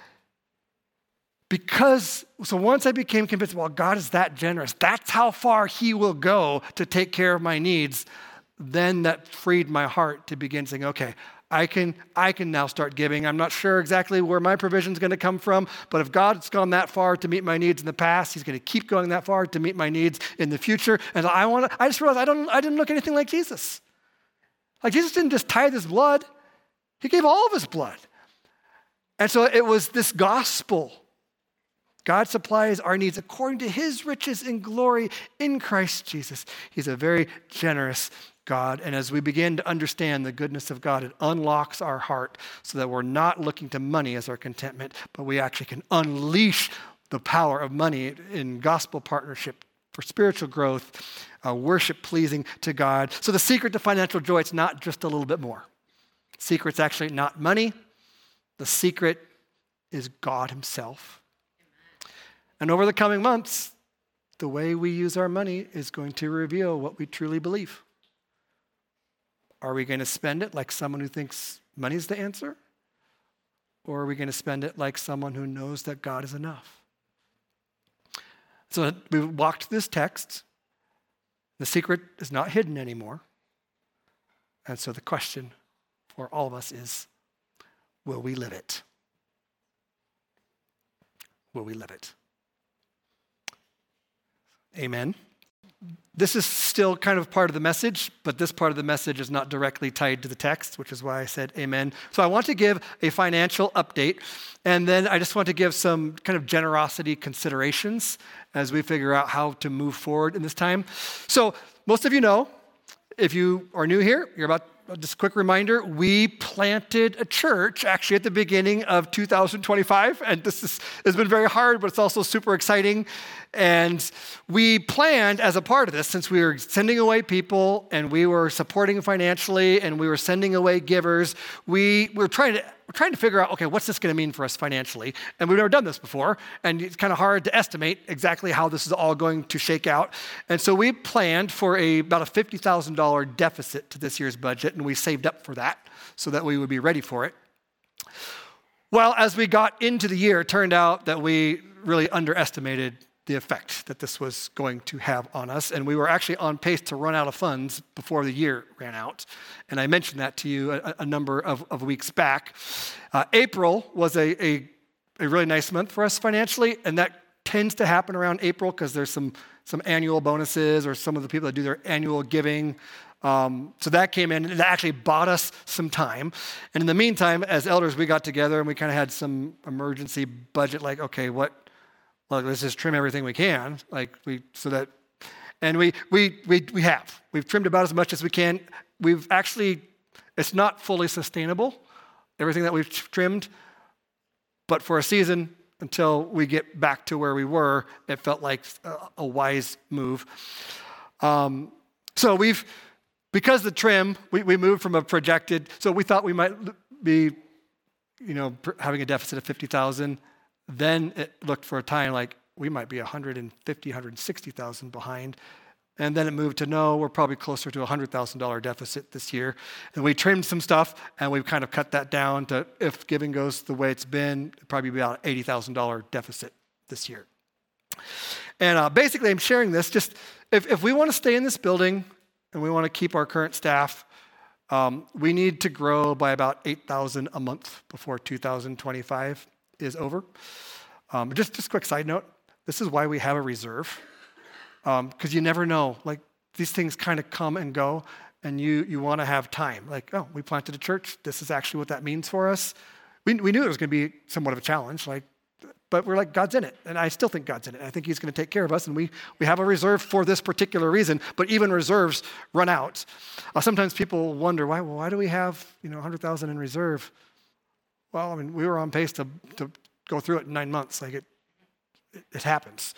Because, so once I became convinced, well, God is that generous, that's how far he will go to take care of my needs, then that freed my heart to begin saying, okay, I can, I can now start giving. I'm not sure exactly where my provision is going to come from, but if God's gone that far to meet my needs in the past, he's going to keep going that far to meet my needs in the future. And I want to, I just realized I don't, I didn't look anything like Jesus. Like Jesus didn't just tithe his blood. He gave all of his blood. And so it was this gospel. God supplies our needs according to his riches in glory in Christ Jesus. He's a very generous God. And as we begin to understand the goodness of God, it unlocks our heart so that we're not looking to money as our contentment, but we actually can unleash the power of money in gospel partnership for spiritual growth, uh, worship pleasing to God. So the secret to financial joy, it's not just a little bit more. The secret's actually not money. The secret is God himself. And over the coming months, the way we use our money is going to reveal what we truly believe. Are we going to spend it like someone who thinks money is the answer? Or are we going to spend it like someone who knows that God is enough? So we walked this text. The secret is not hidden anymore. And so the question for all of us is, will we live it? Will we live it? Amen. This is still kind of part of the message, but this part of the message is not directly tied to the text, which is why I said amen. So I want to give a financial update, and then I just want to give some kind of generosity considerations as we figure out how to move forward in this time. So most of you know, if you are new here, you're about just a quick reminder, we planted a church actually at the beginning of two thousand twenty-five, and this is, has been very hard, but it's also super exciting. And we planned as a part of this, since we were sending away people and we were supporting financially and we were sending away givers, we were trying to we're trying to figure out, okay, what's this going to mean for us financially? And we've never done this before, and it's kind of hard to estimate exactly how this is all going to shake out. And so we planned for a about a fifty thousand dollars deficit to this year's budget, and we saved up for that so that we would be ready for it. Well, as we got into the year, it turned out that we really underestimated the effect that this was going to have on us. And we were actually on pace to run out of funds before the year ran out. And I mentioned that to you a, a number of, of weeks back. Uh, April was a, a, a really nice month for us financially, and that tends to happen around April because there's some, some annual bonuses, or some of the people that do their annual giving Um, so that came in, and it actually bought us some time. And in the meantime, as elders, we got together and we kind of had some emergency budget, like, okay, what, well, let's just trim everything we can, like we, so that, and we, we, we, we have. We've trimmed about as much as we can. We've actually, it's not fully sustainable, everything that we've trimmed, but for a season, until we get back to where we were, it felt like a, a wise move. Um, so we've, because the trim, we, we moved from a projected, so we thought we might be, you know, having a deficit of fifty thousand. Then it looked for a time like we might be one hundred fifty, one hundred sixty thousand behind. And then it moved to no, we're probably closer to a one hundred thousand dollars deficit this year. And we trimmed some stuff, and we've kind of cut that down to, if giving goes the way it's been, probably about eighty thousand dollars deficit this year. And uh, basically, I'm sharing this just, if, if we want to stay in this building and we want to keep our current staff, um, we need to grow by about eight thousand a month before two thousand twenty-five is over. Um, just, just a quick side note, this is why we have a reserve. Because um, you never know, like these things kind of come and go, and you you want to have time. Like, oh, we planted a church. This is actually what that means for us. We we knew it was going to be somewhat of a challenge, like, but we're like, God's in it, and I still think God's in it. I think He's going to take care of us, and we we have a reserve for this particular reason. But even reserves run out. Uh, sometimes people wonder why. Well, why do we have you know one hundred thousand in reserve? Well, I mean, we were on pace to to go through it in nine months. Like it it, it happens.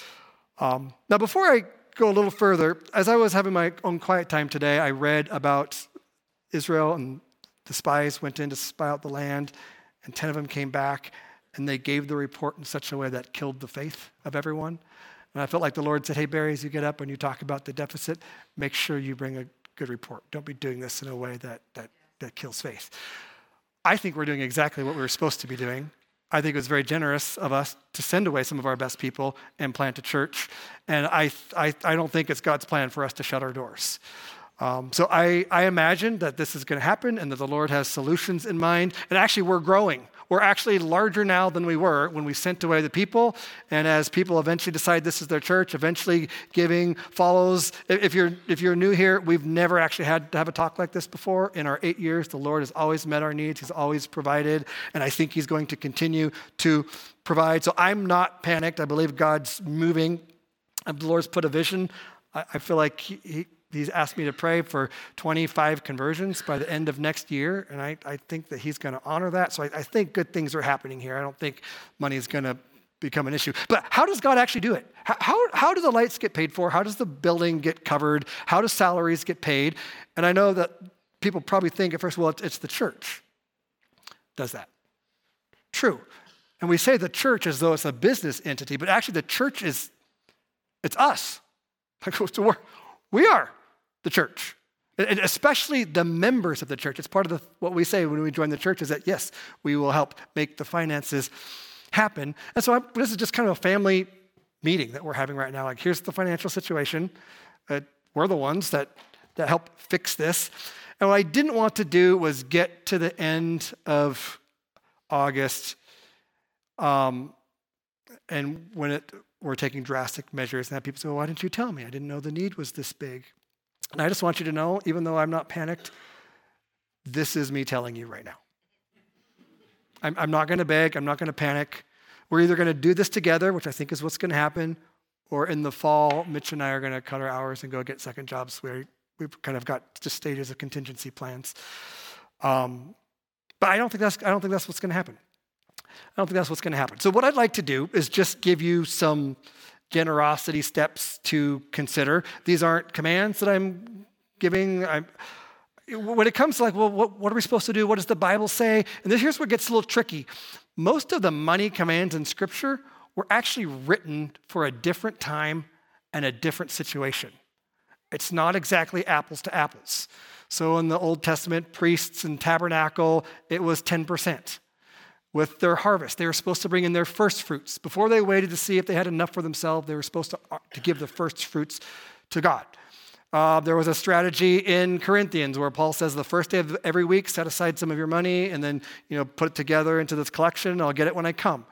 Um, now, before I go a little further, as I was having my own quiet time today, I read about Israel, and the spies went in to spy out the land, and ten of them came back, and they gave the report in such a way that killed the faith of everyone. And I felt like the Lord said, hey, Barry, as you get up and you talk about the deficit, make sure you bring a good report. Don't be doing this in a way that that, that kills faith. I think we're doing exactly what we were supposed to be doing. I think it was very generous of us to send away some of our best people and plant a church. And I I, I don't think it's God's plan for us to shut our doors. Um, so I, I imagine that this is going to happen and that the Lord has solutions in mind. And actually, we're growing. We're actually larger now than we were when we sent away the people. And as people eventually decide this is their church, eventually giving follows. If you're if you're new here, we've never actually had to have a talk like this before. In our eight years, the Lord has always met our needs. He's always provided. And I think He's going to continue to provide. So I'm not panicked. I believe God's moving. The Lord's put a vision. I, I feel like he, he He's asked me to pray for twenty-five conversions by the end of next year, and I, I think that He's going to honor that. So I, I think good things are happening here. I don't think money is going to become an issue. But how does God actually do it? How, how, how do the lights get paid for? How does the building get covered? How do salaries get paid? And I know that people probably think at first, well, it's, it's the church does that. True. And we say the church as though it's a business entity, but actually the church is, it's us. So we're, we are the church, and especially the members of the church. It's part of the, what we say when we join the church is that, yes, we will help make the finances happen. And so I'm, this is just kind of a family meeting that we're having right now. Like, here's the financial situation. Uh, we're the ones that, that help fix this. And what I didn't want to do was get to the end of August um, and when it we're taking drastic measures and have people say, well, why didn't you tell me? I didn't know the need was this big. And I just want you to know, even though I'm not panicked, this is me telling you right now. I'm, I'm not going to beg. I'm not going to panic. We're either going to do this together, which I think is what's going to happen, or in the fall, Mitch and I are going to cut our hours and go get second jobs where we've kind of got just stages of contingency plans. Um, but I don't think that's I don't think that's what's going to happen. I don't think that's what's going to happen. So what I'd like to do is just give you some generosity steps to consider. These aren't commands that I'm giving. I'm, when it comes to like, well, what, what are we supposed to do? What does the Bible say? And this, here's where it gets a little tricky. Most of the money commands in Scripture were actually written for a different time and a different situation. It's not exactly apples to apples. So in the Old Testament, priests and tabernacle, it was ten percent. With their harvest, they were supposed to bring in their first fruits. Before they waited to see if they had enough for themselves, they were supposed to, to give the first fruits to God. Uh, there was a strategy in Corinthians where Paul says the first day of every week, set aside some of your money and then, you know, put it together into this collection. I'll get it when I come.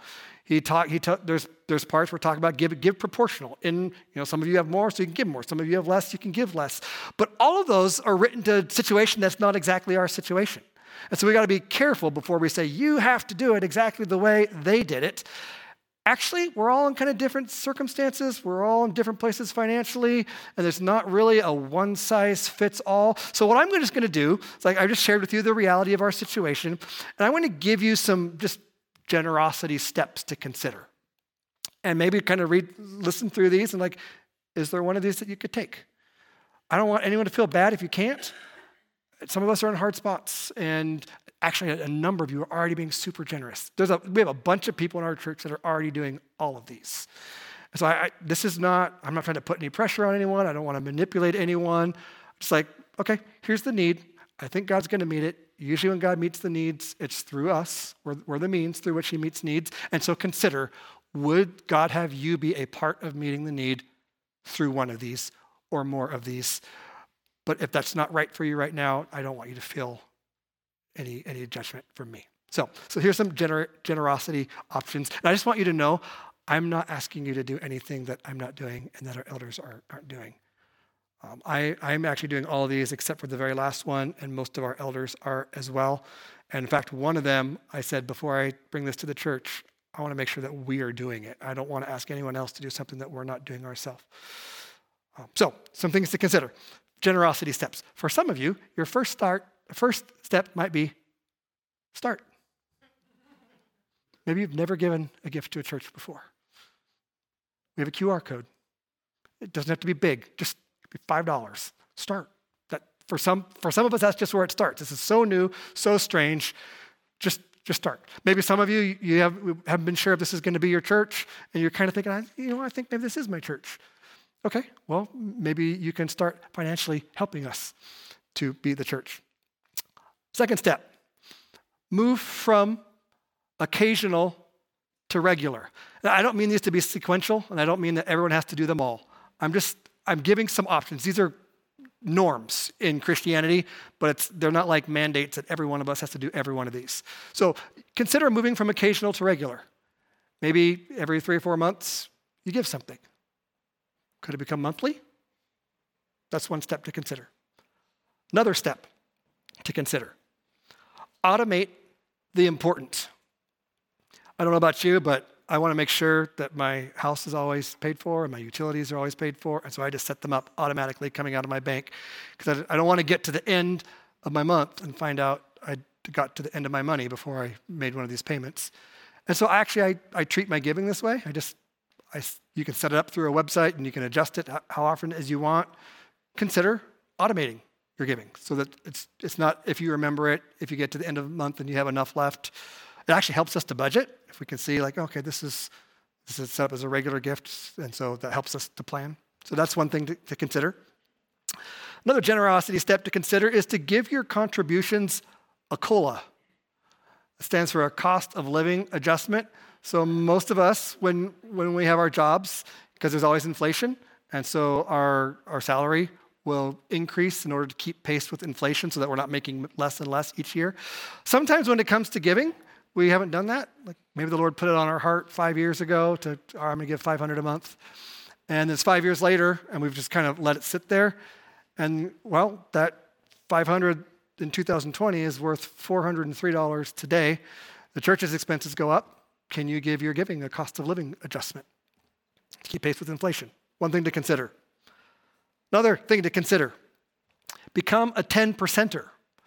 He talk, he ta- there's, there's parts where talking about give, give proportional. In, you know, some of you have more, so you can give more. Some of you have less, you can give less. But all of those are written to a situation that's not exactly our situation. And so we got to be careful before we say, you have to do it exactly the way they did it. Actually, we're all in kind of different circumstances. We're all in different places financially, and there's not really a one-size-fits-all. So what I'm just going to do is, like I just shared with you the reality of our situation, and I want to give you some just generosity steps to consider. And maybe kind of read, listen through these, and like, is there one of these that you could take? I don't want anyone to feel bad if you can't. Some of us are in hard spots, and actually a number of you are already being super generous. There's a, we have a bunch of people in our church that are already doing all of these. So I, I, this is not, I'm not trying to put any pressure on anyone. I don't want to manipulate anyone. It's like, okay, here's the need. I think God's going to meet it. Usually when God meets the needs, it's through us. We're, we're the means through which he meets needs. And so consider, would God have you be a part of meeting the need through one of these or more of these? But if that's not right for you right now, I don't want you to feel any, any judgment from me. So, so here's some gener- generosity options. And I just want you to know, I'm not asking you to do anything that I'm not doing and that our elders are, aren't doing. Um, I, I'm actually doing all of these except for the very last one, and most of our elders are as well. And in fact, one of them, I said, before I bring this to the church, I want to make sure that we are doing it. I don't want to ask anyone else to do something that we're not doing ourselves. Um, so, some things to consider. Generosity steps. For some of you, your first start, first step might be start. Maybe you've never given a gift to a church before. We have a Q R code. It doesn't have to be big, just be five dollars. Start. That for some for some of us, that's just where it starts. This is so new, so strange. Just just start. Maybe some of you you have haven't been sure if this is going to be your church, and you're kind of thinking, you know, I think maybe this is my church. Okay, well, maybe you can start financially helping us to be the church. Second step, move from occasional to regular. Now, I don't mean these to be sequential, and I don't mean that everyone has to do them all. I'm just, I'm giving some options. These are norms in Christianity, but it's, they're not like mandates that every one of us has to do every one of these. So consider moving from occasional to regular. Maybe every three or four months, you give something. Could it become monthly? That's one step to consider. Another step to consider. Automate the important. I don't know about you, but I want to make sure that my house is always paid for and my utilities are always paid for, and so I just set them up automatically coming out of my bank because I don't want to get to the end of my month and find out I got to the end of my money before I made one of these payments. And so actually I, I treat my giving this way. I just I, you can set it up through a website and you can adjust it how often as you want. Consider automating your giving so that it's it's not if you remember it, if you get to the end of the month and you have enough left. It actually helps us to budget if we can see like, okay, this is this is set up as a regular gift, and so that helps us to plan. So that's one thing to, to consider. Another generosity step to consider is to give your contributions a COLA. It stands for a cost of living adjustment. So most of us, when, when we have our jobs, because there's always inflation, and so our, our salary will increase in order to keep pace with inflation so that we're not making less and less each year. Sometimes when it comes to giving, we haven't done that. Like maybe the Lord put it on our heart five years ago to, oh, I'm going to give five hundred dollars a month. And it's five years later, and we've just kind of let it sit there. And well, that five hundred dollars in two thousand twenty is worth four hundred three dollars today. The church's expenses go up. Can you give your giving a cost of living adjustment to keep pace with inflation? One thing to consider. Another thing to consider, become a ten percenter.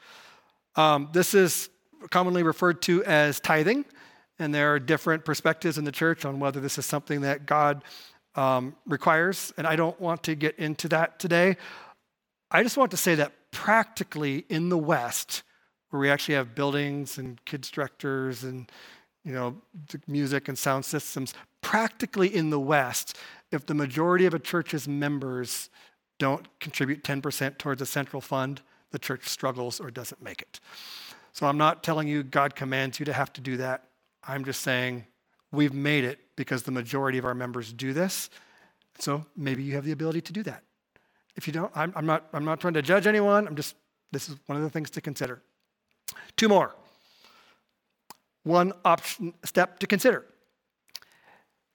Um, this is commonly referred to as tithing, and there are different perspectives in the church on whether this is something that God um, requires, and I don't want to get into that today. I just want to say that practically in the West, where we actually have buildings and kids directors and you know, music and sound systems, practically in the West, if the majority of a church's members don't contribute ten percent towards a central fund, the church struggles or doesn't make it. So I'm not telling you God commands you to have to do that. I'm just saying we've made it because the majority of our members do this. So maybe you have the ability to do that. If you don't, I'm, I'm not, I'm not trying to judge anyone. I'm just, this is one of the things to consider. Two more. One option step to consider.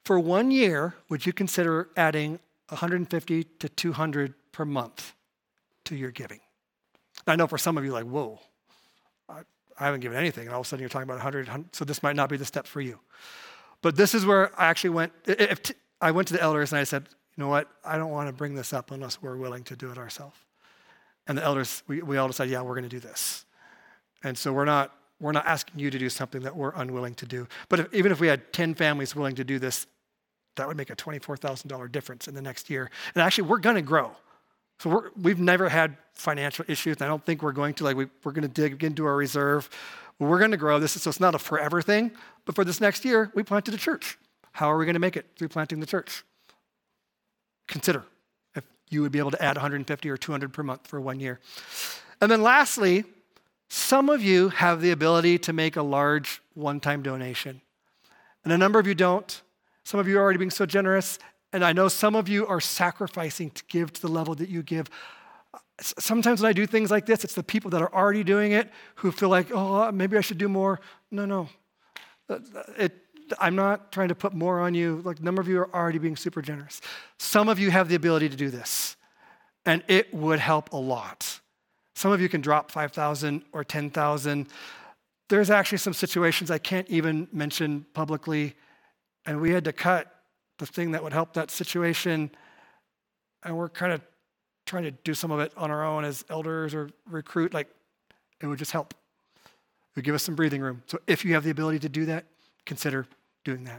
For one year, would you consider adding one hundred fifty to two hundred per month to your giving? I know for some of you, like, whoa, I, I haven't given anything. And all of a sudden you're talking about one hundred, so this might not be the step for you. But this is where I actually went. If t- I went to the elders and I said, you know what? I don't want to bring this up unless we're willing to do it ourselves. And the elders, we, we all decided, yeah, we're going to do this. And so we're not we're not asking you to do something that we're unwilling to do. But if, even if we had ten families willing to do this, that would make a twenty-four thousand dollars difference in the next year. And actually, we're going to grow. So we're, we've never had financial issues, and I don't think we're going to. Like we, we're going to dig into our reserve. We're going to grow. This is, so it's not a forever thing. But for this next year, we planted a church. How are we going to make it? Through planting the church. Consider if you would be able to add one hundred fifty or two hundred per month for one year. And then lastly, some of you have the ability to make a large one-time donation. And a number of you don't. Some of you are already being so generous. And I know some of you are sacrificing to give to the level that you give. Sometimes when I do things like this, it's the people that are already doing it who feel like, oh, maybe I should do more. No, no. It, I'm not trying to put more on you. Like, a number of you are already being super generous. Some of you have the ability to do this, and it would help a lot. Some of you can drop five thousand or ten thousand. There's actually some situations I can't even mention publicly, and we had to cut the thing that would help that situation, and we're kind of trying to do some of it on our own as elders or recruit. Like, it would just help. It would give us some breathing room. So if you have the ability to do that, consider doing that.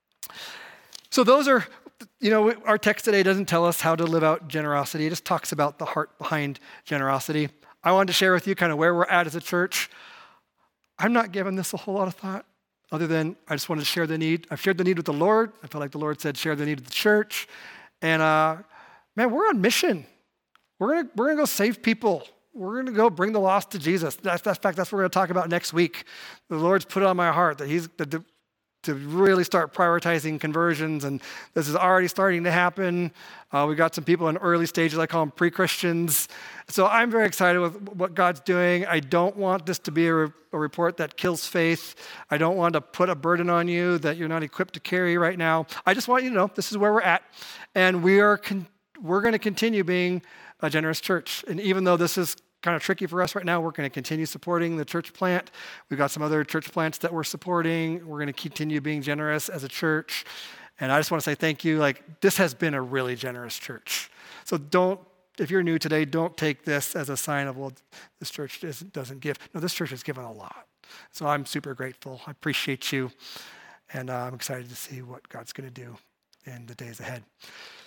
So those are, you know, our text today doesn't tell us how to live out generosity. It just talks about the heart behind generosity. I wanted to share with you kind of where we're at as a church. I'm not giving this a whole lot of thought, other than I just wanted to share the need. I've shared the need with the Lord. I feel like the Lord said, share the need with the church. And uh, man, we're on mission. We're gonna we're gonna go save people. We're gonna go bring the lost to Jesus. That's, that's in fact, that's what we're gonna talk about next week. The Lord's put it on my heart that He's that to, to really start prioritizing conversions, and this is already starting to happen. Uh, we got some people in early stages. I call them pre-Christians. So I'm very excited with what God's doing. I don't want this to be a, re- a report that kills faith. I don't want to put a burden on you that you're not equipped to carry right now. I just want you to know this is where we're at, and we are con- we're going to continue being a generous church. And even though this is kind of tricky for us right now, we're going to continue supporting the church plant. We've got some other church plants that we're supporting. We're going to continue being generous as a church. And I just want to say thank you. Like, this has been a really generous church. So don't, if you're new today, don't take this as a sign of, well, this church doesn't, doesn't give. No, this church has given a lot. So I'm super grateful. I appreciate you. And uh, I'm excited to see what God's going to do in the days ahead.